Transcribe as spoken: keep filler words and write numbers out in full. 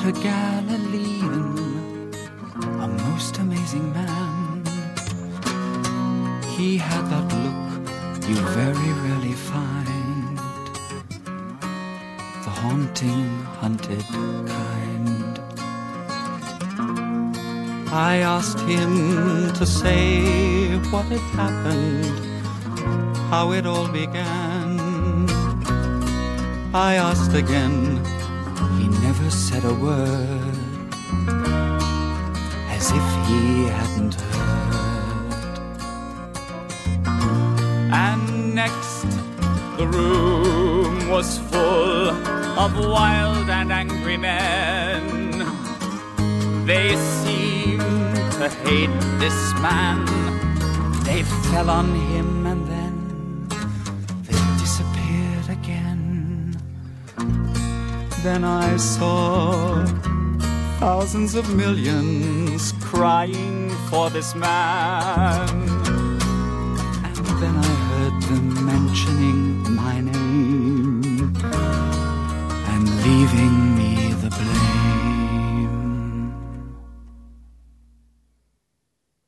a Galilean, a most amazing man. He had that look you very rarely find, the haunting, hunted kind. I asked him to say what had happened, how it all began. I asked again, he never said a word, as if he hadn't heard. And next, the room was full of wild and angry men. They seemed to hate this man. They fell on him and then they disappeared again. Then I saw thousands of millions crying for this man. And then I heard them mentioning my name.